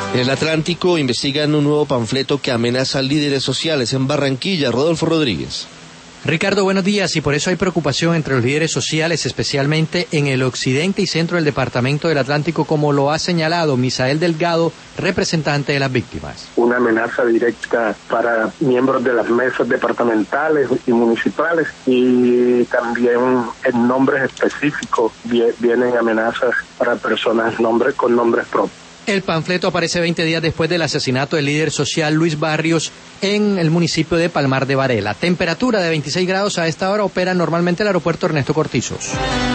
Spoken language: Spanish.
En el Atlántico investigan un nuevo panfleto que amenaza a líderes sociales en Barranquilla. Rodolfo Rodríguez. Ricardo, buenos días. Y por eso hay preocupación entre los líderes sociales, especialmente en el occidente y centro del departamento del Atlántico, como lo ha señalado Misael Delgado, representante de las víctimas. Una amenaza directa para miembros de las mesas departamentales y municipales, y también en nombres específicos vienen amenazas para personas con nombres propios. El panfleto aparece 20 días después del asesinato del líder social Luis Barrios en el municipio de Palmar de Varela. Temperatura de 26 grados a esta hora. Opera normalmente el aeropuerto Ernesto Cortizos.